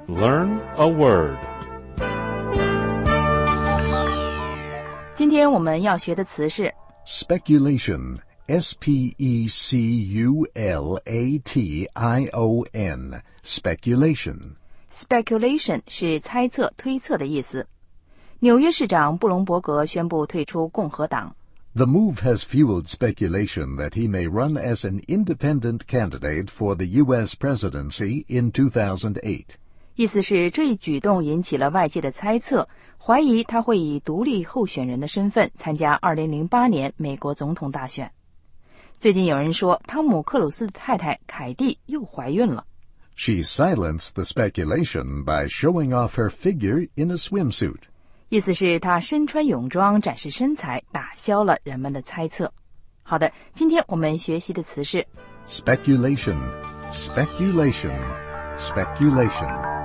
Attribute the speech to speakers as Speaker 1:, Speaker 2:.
Speaker 1: Learn a word.
Speaker 2: 今天我们要学的词是
Speaker 3: Speculation, S-P-E-C-U-L-A-T-I-O-N, speculation.
Speaker 2: Speculation 是猜测、推测的意思。纽约市长布隆伯格宣布退出共和党。
Speaker 3: The move has fueled speculation that he may run as an independent candidate for the U.S. presidency in 2008.
Speaker 2: 意思是这一举动引起了外界的猜测，怀疑他会以独立候选人的身份参加2008年美国总统大选。最近有人说，汤姆·克鲁斯的太太凯蒂又怀孕了。
Speaker 3: She silenced the speculation by showing off her figure in a swimsuit.
Speaker 2: 意思是他身穿泳装展示身材，打消了人们的猜测。好的，今天我们学习的词是
Speaker 3: Speculation, speculation, speculation.